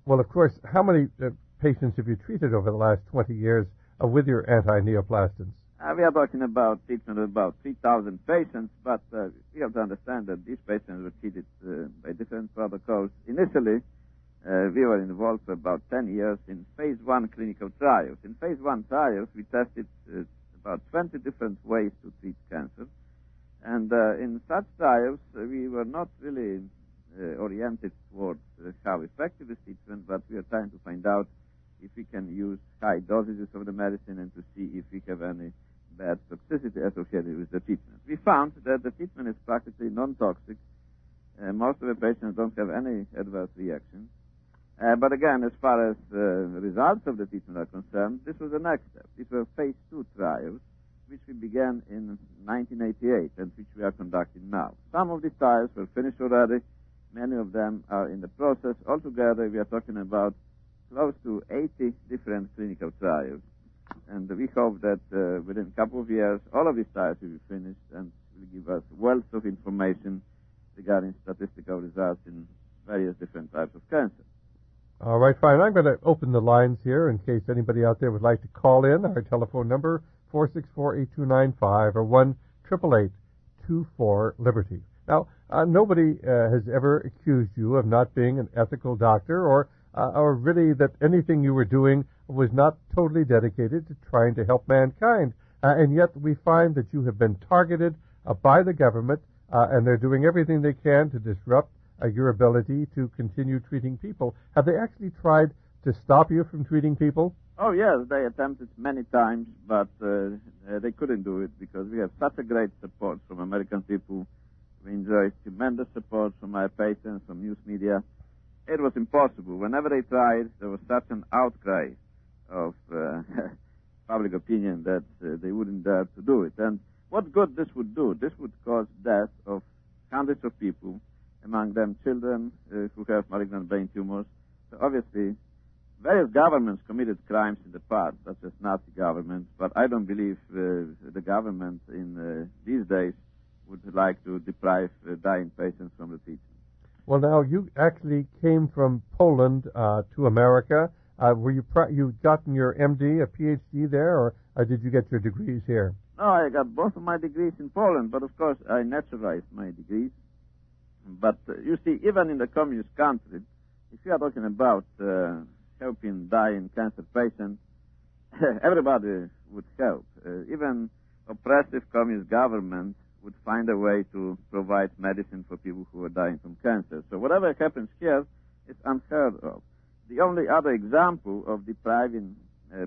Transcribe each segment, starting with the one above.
Well, of course, how many patients have you treated over the last 20 years with your anti-neoplastins? We are talking about treatment of about 3,000 patients, but we have to understand that these patients were treated by different protocols. Initially, we were involved for about 10 years in phase 1 clinical trials. In phase 1 trials, we tested about 20 different ways to treat cancer. And in such trials, we were not really oriented towards how effective is treatment, but we are trying to find out if we can use high dosages of the medicine and to see if we have any bad toxicity associated with the treatment. We found that the treatment is practically non-toxic. Most of the patients don't have any adverse reactions. But again, as far as the results of the treatment are concerned, this was the next step. These were phase 2 trials, which we began in 1988 and which we are conducting now. Some of these trials were finished already. Many of them are in the process. Altogether, we are talking about close to 80 different clinical trials. And we hope that within a couple of years, all of these trials will be finished and will give us wealth of information regarding statistical results in various different types of cancer. All right, fine. I'm going to open the lines here in case anybody out there would like to call in. Our telephone number, 464-8295 or 1-888-24-LIBERTY. Now, nobody has ever accused you of not being an ethical doctor or really that anything you were doing was not totally dedicated to trying to help mankind. And yet we find that you have been targeted by the government, and they're doing everything they can to disrupt your ability to continue treating people. Have they actually tried to stop you from treating people? Oh, yes, they attempted many times, but they couldn't do it because we have such a great support from American people. We enjoy tremendous support from our patients, from news media. It was impossible. Whenever they tried, there was such an outcry of public opinion that they wouldn't dare to do it. And what good this would do? This would cause death of hundreds of people, among them children who have malignant brain tumors. So obviously, various governments committed crimes in the past, such as Nazi governments, but I don't believe the government in these days would like to deprive dying patients from the treatment. Well, now, you actually came from Poland to America. Were you gotten your MD, a PhD there, or did you get your degrees here? No, I got both of my degrees in Poland, but of course I naturalized my degrees. But you see, even in the communist country, if you are talking about helping dying cancer patients, everybody would help. Even oppressive communist governments would find a way to provide medicine for people who are dying from cancer. So whatever happens here is unheard of. The only other example of depriving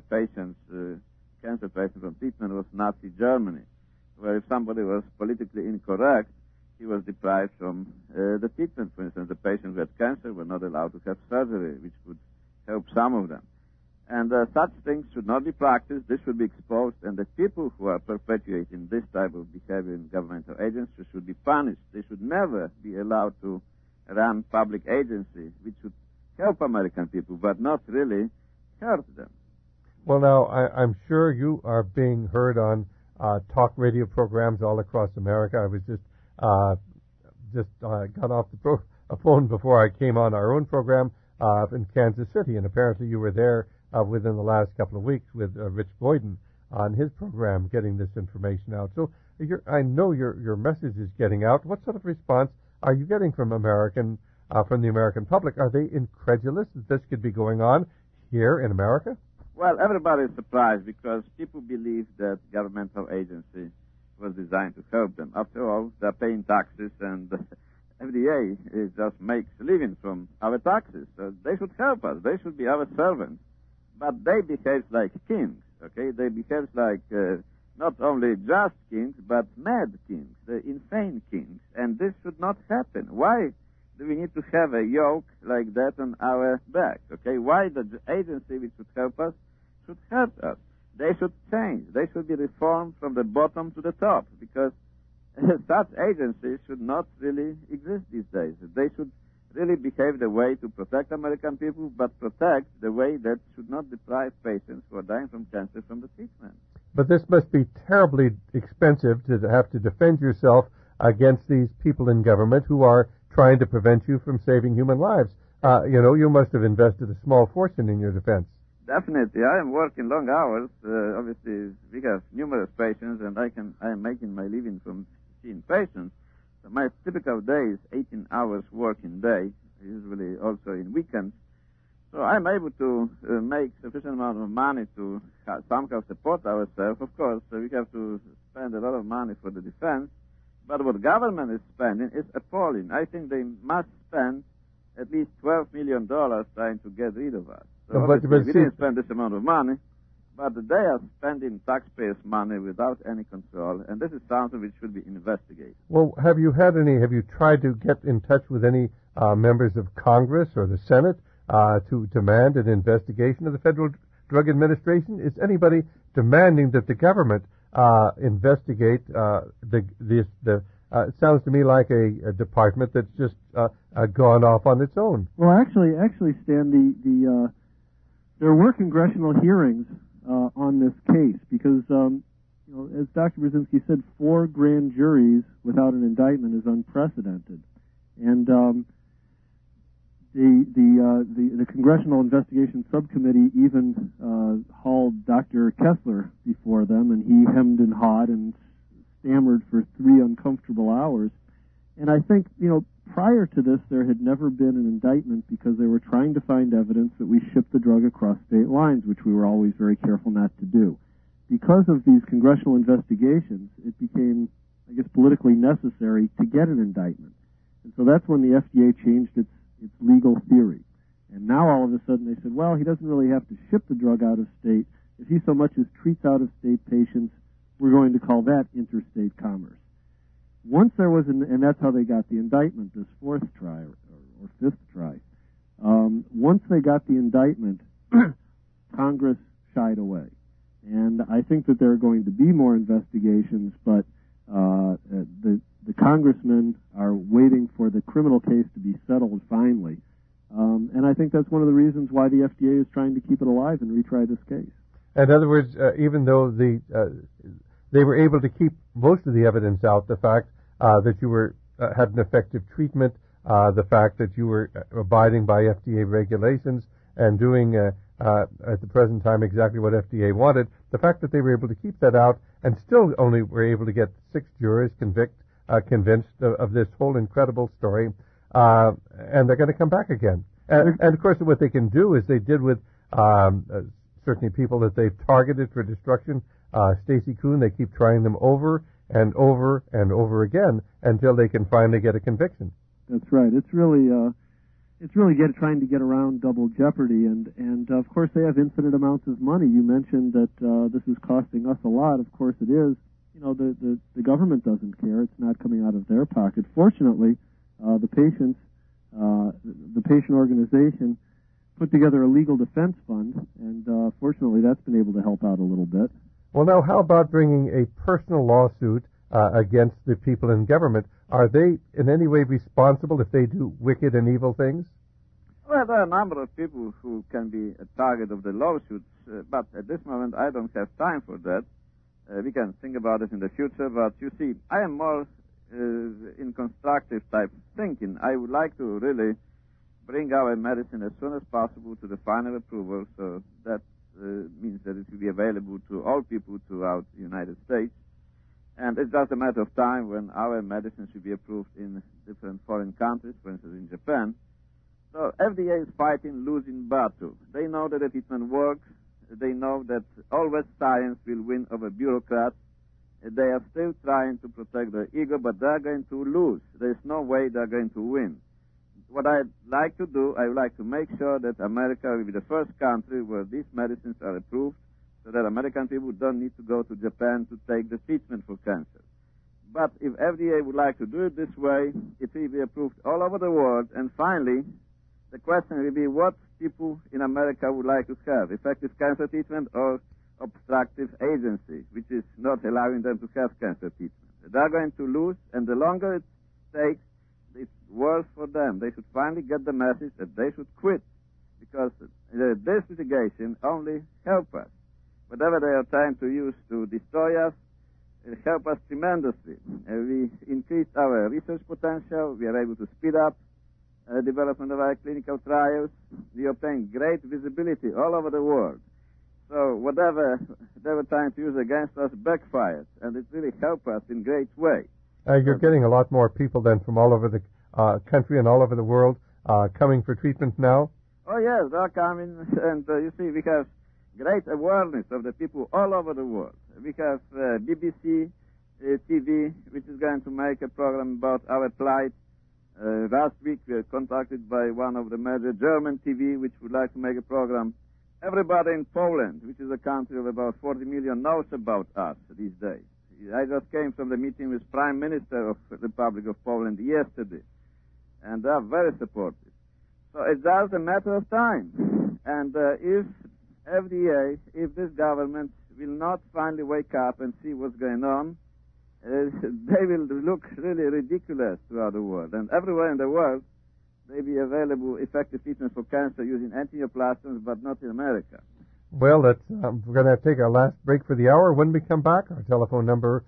cancer patients from treatment was Nazi Germany, where if somebody was politically incorrect, he was deprived from the treatment. For instance, the patients who had cancer were not allowed to have surgery, which would help some of them. And such things should not be practiced. This should be exposed, and the people who are perpetuating this type of behavior in governmental agencies should be punished. They should never be allowed to run public agencies, which should help American people, but not really hurt them. Well, now, I'm sure you are being heard on talk radio programs all across America. I was just got off the phone before I came on our own program in Kansas City, and apparently you were there within the last couple of weeks with Rich Boyden on his program getting this information out. So I know your message is getting out. What sort of response are you getting from the American public? Are they incredulous that this could be going on here in America? Well, everybody is surprised because people believe that governmental agency was designed to help them. After all, they're paying taxes, and FDA just makes a living from our taxes. So they should help us. They should be our servants. But they behave like kings, okay? They behave like not only just kings, but mad kings, insane kings. And this should not happen. Why do we need to have a yoke like that on our back, okay? Why the agency which should help us should help us? They should change. They should be reformed from the bottom to the top, because such agencies should not really exist these days. They should really behave the way to protect American people, but protect the way that should not deprive patients who are dying from cancer from the treatment. But this must be terribly expensive to have to defend yourself against these people in government who are trying to prevent you from saving human lives. You must have invested a small fortune in your defense. Definitely. I am working long hours. Obviously, we have numerous patients, and I am making my living from seeing patients. So my typical day is 18 hours working day, usually also in weekends. So I'm able to make sufficient amount of money to somehow support ourselves. Of course, we have to spend a lot of money for the defense, but what government is spending is appalling. I think they must spend at least $12 million trying to get rid of us. So but we didn't spend this amount of money, but they are spending taxpayers' money without any control, and this is something which should be investigated. Well, have you tried to get in touch with any members of Congress or the Senate to demand an investigation of the Federal Drug Administration? Is anybody demanding that the government investigate it sounds to me like a department that's just gone off on its own. Well, actually, Stan, there were congressional hearings on this case because, as Dr. Brzezinski said, 4 grand juries without an indictment is unprecedented, and the Congressional Investigation Subcommittee even hauled Dr. Kessler before them, and he hemmed and hawed and stammered for 3 uncomfortable hours. And I think, prior to this, there had never been an indictment because they were trying to find evidence that we shipped the drug across state lines, which we were always very careful not to do. Because of these congressional investigations, it became, I guess, politically necessary to get an indictment. And so that's when the FDA changed its legal theory. And now all of a sudden they said, well, he doesn't really have to ship the drug out of state. If he so much as treats out-of-state patients, we're going to call that interstate commerce. Once there was, and that's how they got the indictment, this 4th try or 5th try. Once they got the indictment, Congress shied away. And I think that there are going to be more investigations, but the congressmen are waiting for the criminal case to be settled finally. And I think that's one of the reasons why the FDA is trying to keep it alive and retry this case. In other words, even though they were able to keep most of the evidence out, the fact that you had an effective treatment, the fact that you were abiding by FDA regulations and doing at the present time exactly what FDA wanted, the fact that they were able to keep that out and still only were able to get 6 jurors convinced of this whole incredible story, and they're going to come back again. And of course, what they can do is they did with certainly people that they've targeted for destruction. Stacey Koon, they keep trying them over and over and over again until they can finally get a conviction. That's right. It's really trying to get around double jeopardy, and of course they have infinite amounts of money. You mentioned that this is costing us a lot. Of course it is. The government doesn't care. It's not coming out of their pocket. Fortunately, the patient organization put together a legal defense fund, and fortunately that's been able to help out a little bit. Well, now, how about bringing a personal lawsuit against the people in government? Are they in any way responsible if they do wicked and evil things? Well, there are a number of people who can be a target of the lawsuits, but at this moment I don't have time for that. We can think about it in the future, but you see, I am more in constructive type thinking. I would like to really bring our medicine as soon as possible to the final approval, so that means that it will be available to all people throughout the United States. And it's just a matter of time when our medicine should be approved in different foreign countries, for instance in Japan. So FDA is fighting losing battle. They know that the treatment works. They know that always science will win over bureaucrats. They are still trying to protect their ego, but they're going to lose. There's no way they're going to win. What I'd like to do, I would like to make sure that America will be the first country where these medicines are approved, so that American people don't need to go to Japan to take the treatment for cancer. But if FDA would like to do it this way, it will be approved all over the world. And finally, the question will be what people in America would like to have, effective cancer treatment or obstructive agency, which is not allowing them to have cancer treatment. They're going to lose, and the longer it takes, it's worse for them. They should finally get the message that they should quit, because this litigation only helps us. Whatever they are trying to use to destroy us, it helps us tremendously. We increased our research potential. We are able to speed up development of our clinical trials. We obtained great visibility all over the world. So whatever they were trying to use against us backfired, and it really helped us in great way. You're getting a lot more people then from all over the country and all over the world coming for treatment now? Oh, yes, they're coming, and you see, we have great awareness of the people all over the world. We have BBC TV, which is going to make a program about our plight. Last week we were contacted by one of the major German TV, which would like to make a program. Everybody in Poland, which is a country of about 40 million, knows about us these days. I just came from the meeting with Prime Minister of the Republic of Poland yesterday, and they are very supportive. So it's just a matter of time. And if FDA, if this government will not finally wake up and see what's going on, they will look really ridiculous throughout the world. And everywhere in the world, may be available effective treatments for cancer using antineoplastons, but not in America. Well, we're going to take our last break for the hour. When we come back, our telephone number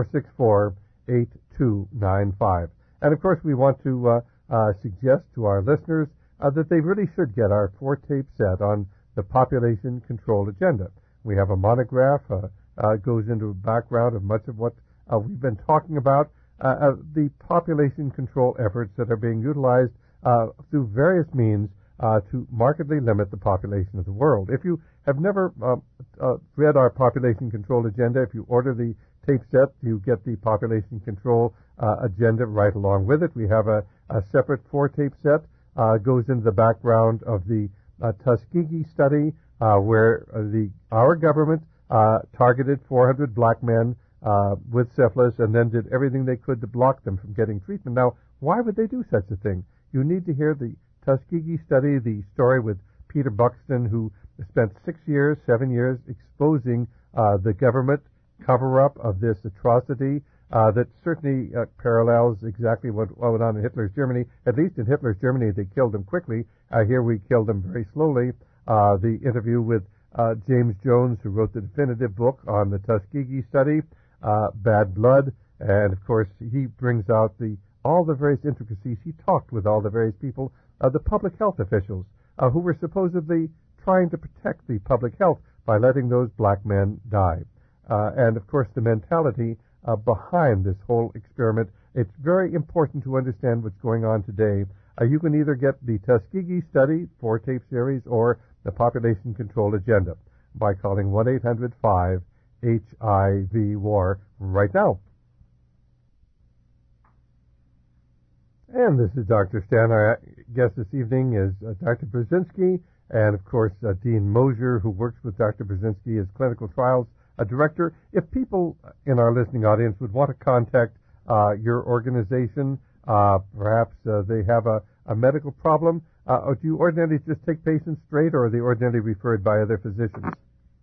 464-8295. And, of course, we want to suggest to our listeners that they really should get our 4-tape set on the population control agenda. We have a monograph, goes into a background of much of what we've been talking about, the population control efforts that are being utilized through various means to markedly limit the population of the world. If you have never read our population control agenda, if you order the tape set, you get the population control agenda right along with it. We have a separate 4-tape set, goes into the background of the Tuskegee study, where our government targeted 400 black men with syphilis and then did everything they could to block them from getting treatment. Now, why would they do such a thing? You need to hear the Tuskegee study, the story with Peter Buxton, who spent 7 years exposing the government cover-up of this atrocity that certainly parallels exactly what went on in Hitler's Germany. At least in Hitler's Germany, they killed him quickly. Here we killed him very slowly. The interview with James Jones, who wrote the definitive book on the Tuskegee study, Bad Blood, and of course he brings out all the various intricacies. He talked with all the various people, the public health officials, who were supposedly trying to protect the public health by letting those black men die. And of course the mentality behind this whole experiment. It's very important to understand what's going on today. You can either get the Tuskegee study 4-tape series or the population control agenda by calling 1-800-5-HIV-WAR right now. And this is Dr. Stan. Our guest this evening is Dr. Burzynski, and of course Dean Mosier, who works with Dr. Burzynski as clinical trials director. If people in our listening audience would want to contact your organization, perhaps they have a medical problem, do you ordinarily just take patients straight, or are they ordinarily referred by other physicians?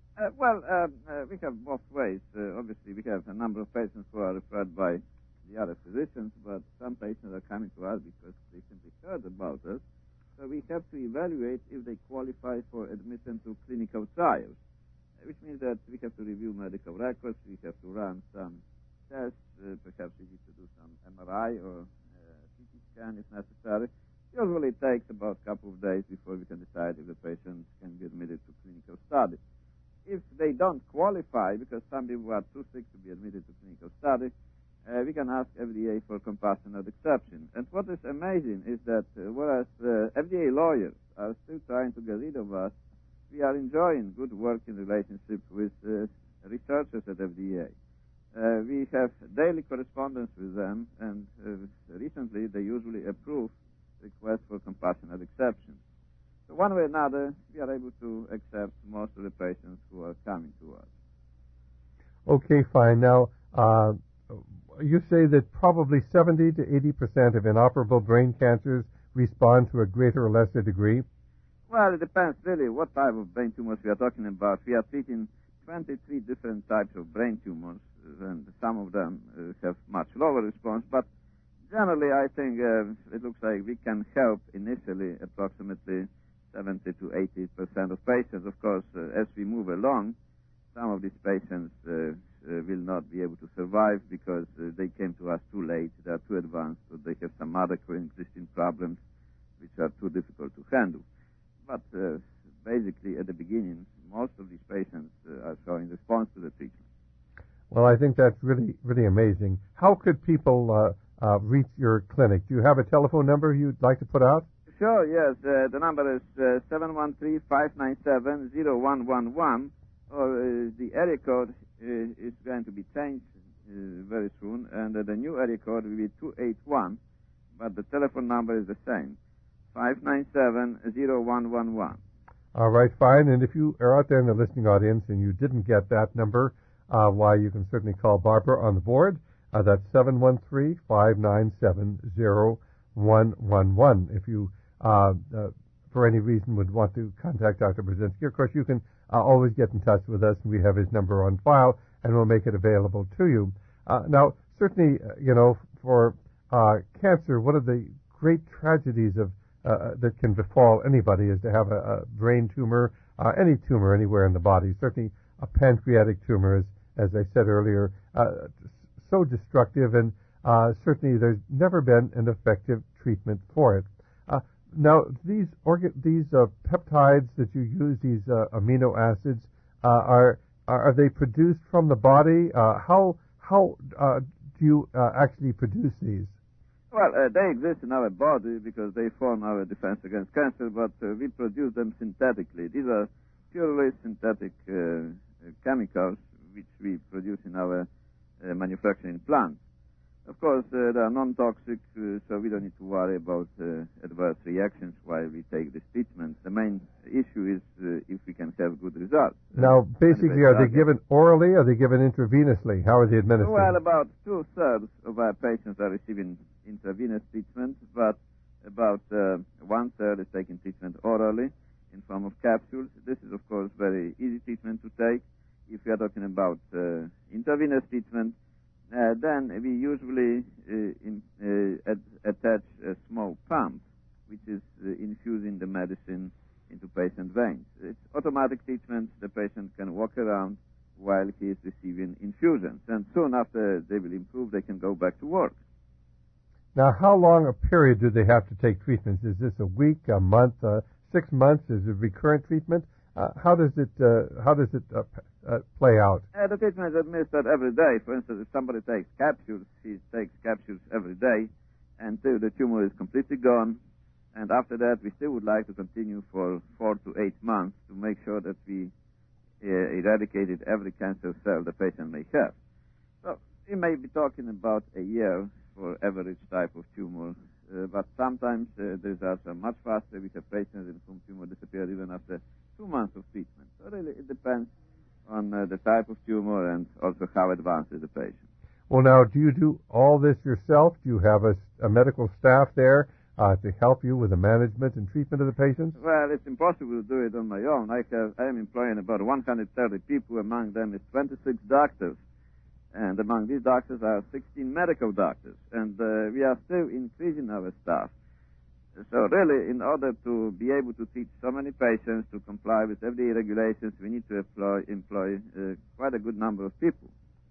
We have both ways. Obviously, we have a number of patients who are referred by the other physicians, but some patients are coming to us because they simply heard about us. So we have to evaluate if they qualify for admission to clinical trials, which means that we have to review medical records, we have to run some tests, perhaps we need to do some MRI or CT scan if necessary. Usually it takes about a couple of days before we can decide if the patient can be admitted to clinical study. If they don't qualify, because some people are too sick to be admitted to clinical study, we can ask FDA for compassionate exception. And what is amazing is that whereas FDA lawyers are still trying to get rid of us, we are enjoying good working relationship with researchers at FDA. We have daily correspondence with them, and recently they usually approve requests for compassionate exception. So one way or another, we are able to accept most of the patients who are coming to us. Okay, fine. Now, you say that probably 70 to 80% of inoperable brain cancers respond to a greater or lesser degree? Well, it depends really what type of brain tumors we are talking about. We are treating 23 different types of brain tumors, and some of them have much lower response, but generally I think it looks like we can help initially approximately 70 to 80% of patients. Of course, as we move along, some of these patients will not be able to survive because they came to us too late, they are too advanced, or they have some other coexisting problems. which are too difficult to handle. But basically, at the beginning, most of these patients are showing response to the treatment. Well, I think that's really, really amazing. How could people reach your clinic? Do you have a telephone number you'd like to put out? Sure, yes. The number is 713-597-0111, or the area code is going to be changed very soon, and the new area code will be 281, but the telephone number is the same, 597-0111. All right, fine. And if you are out there in the listening audience and you didn't get that number, why, you can certainly call Barbara on the board. That's 713-597-0111. If you, for any reason, would want to contact Dr. Brzezinski, of course, you can always get in touch with us. We have his number on file, and we'll make it available to you. Now, certainly, for cancer, one of the great tragedies of that can befall anybody is to have a brain tumor, any tumor anywhere in the body. Certainly, a pancreatic tumor is, as I said earlier, so destructive, and certainly there's never been an effective treatment for it. Now, these peptides that you use, these amino acids, are they produced from the body? How do you actually produce these? Well, they exist in our body because they form our defense against cancer, but we produce them synthetically. These are purely synthetic chemicals which we produce in our manufacturing plants. Of course, they are non-toxic, so we don't need to worry about adverse reactions while we take this treatment. The main issue is if we can have good results. Now, basically, are they given orally? Are they given intravenously? How are they administered? Well, about 2/3 of our patients are receiving intravenous treatment, but about 1/3 is taking treatment orally in form of capsules. This is, of course, very easy treatment to take. If we are talking about intravenous treatment, then we usually attach a small pump, which is infusing the medicine into patient veins. It's automatic treatment. The patient can walk around while he is receiving infusions, and soon after they will improve, they can go back to work. Now, how long a period do they have to take treatments? Is this a week, a month, 6 months? Is it recurrent treatment? How does it play out? The treatment is administered every day. For instance, if somebody takes capsules, he takes capsules every day until the tumor is completely gone. And after that, we still would like to continue for 4 to 8 months to make sure that we eradicated every cancer cell the patient may have. So we may be talking about a year for average type of tumor, but sometimes the results are much faster. We have patients in whom tumor disappeared even after 2 months of treatment. So really, it depends on the type of tumor and also how advanced is the patient. Well, now, do you do all this yourself? Do you have a medical staff there to help you with the management and treatment of the patients? Well, it's impossible to do it on my own. I am employing about 130 people. Among them is 26 doctors. And among these doctors are 16 medical doctors. And we are still increasing our staff. So really, in order to be able to treat so many patients, to comply with FDA regulations, we need to employ quite a good number of people.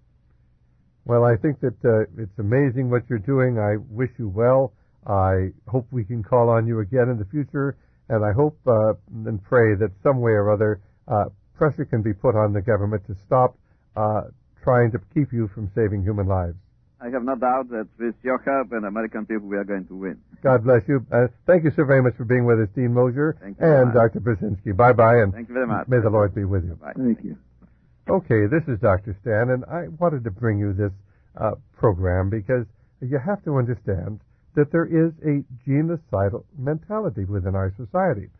Well, I think that it's amazing what you're doing. I wish you well. I hope we can call on you again in the future, and I hope and pray that some way or other pressure can be put on the government to stop trying to keep you from saving human lives. I have no doubt that with your help and American people, we are going to win. God bless you. Thank you so very much for being with us, Dean Mosier and Dr. Brzezinski. Bye-bye, and thank you very much. May the Lord be with you. Bye. Thank you. Okay, this is Dr. Stan, and I wanted to bring you this program because you have to understand that there is a genocidal mentality within our society.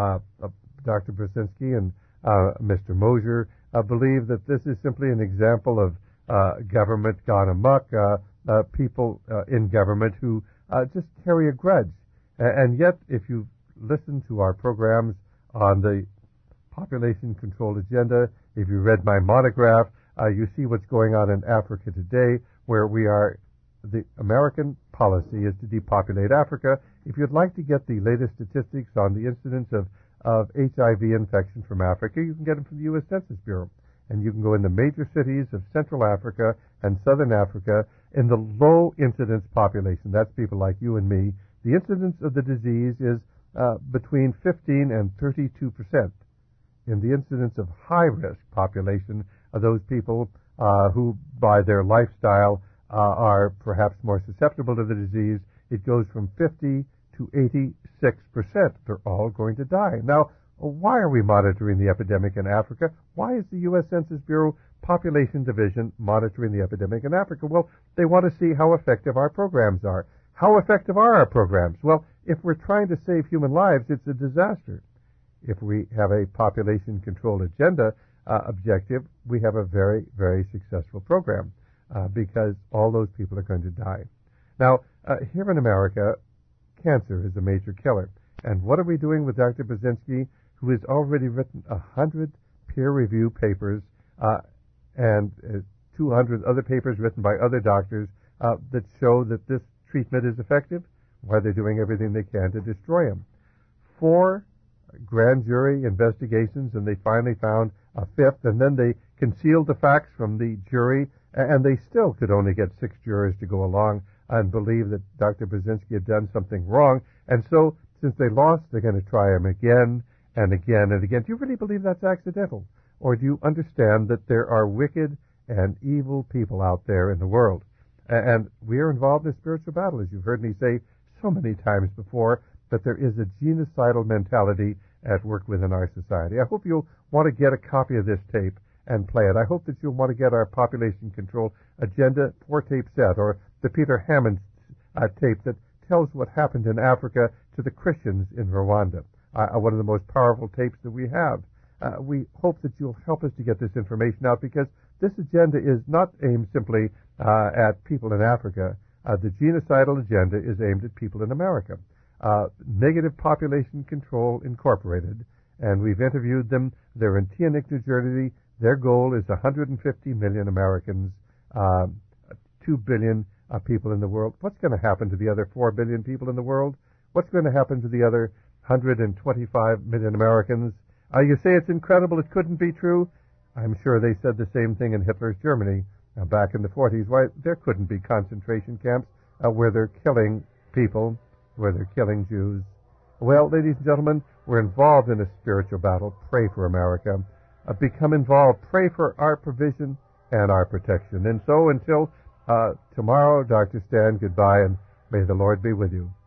Dr. Brzezinski and Mr. Mosier believe that this is simply an example of government gone amok, people in government who just carry a grudge. And yet, if you listen to our programs on the population control agenda, if you read my monograph, you see what's going on in Africa today, where the American policy is to depopulate Africa. If you'd like to get the latest statistics on the incidence of HIV infection from Africa, you can get them from the U.S. Census Bureau. And you can go into major cities of Central Africa and Southern Africa in the low incidence population. That's people like you and me. the incidence of the disease is between 15 and 32%. In the incidence of high-risk population, those people who, by their lifestyle, are perhaps more susceptible to the disease, it goes from 50 to 86%. They're all going to die. Now, why are we monitoring the epidemic in Africa? Why is the U.S. Census Bureau Population Division monitoring the epidemic in Africa? Well, they want to see how effective our programs are. How effective are our programs? Well, if we're trying to save human lives, it's a disaster. If we have a population control agenda objective, we have a very, very successful program because all those people are going to die. Now, here in America, cancer is a major killer. And what are we doing with Dr. Burzynski, who has already written 100 peer-reviewed papers and 200 other papers written by other doctors that show that this treatment is effective? Why are they doing everything they can to destroy him? 4 grand jury investigations, and they finally found a 5th, and then they concealed the facts from the jury, and they still could only get 6 jurors to go along and believe that Dr. Burzynski had done something wrong. And so, since they lost, they're going to try him again and again and again. Do you really believe that's accidental? Or do you understand that there are wicked and evil people out there in the world? And we are involved in a spiritual battle, as you've heard me say so many times before, that there is a genocidal mentality at work within our society. I hope you'll want to get a copy of this tape and play it. I hope that you'll want to get our Population Control Agenda 4-tape set, or the Peter Hammond tape that tells what happened in Africa to the Christians in Rwanda, one of the most powerful tapes that we have. We hope that you'll help us to get this information out, because this agenda is not aimed simply at people in Africa. The genocidal agenda is aimed at people in America. Negative Population Control Incorporated, and we've interviewed them. They're in Teaneck, New Jersey. Their goal is 150 million Americans, 2 billion people in the world. What's going to happen to the other 4 billion people in the world? What's going to happen to the other 125 million Americans? You say it's incredible, it couldn't be true. I'm sure they said the same thing in Hitler's Germany back in the 40s. Why, there couldn't be concentration camps where they're killing people, where they're killing Jews. Well, ladies and gentlemen, we're involved in a spiritual battle. Pray for America. Become involved. Pray for our provision and our protection. And so until tomorrow, Dr. Stan, goodbye, and may the Lord be with you.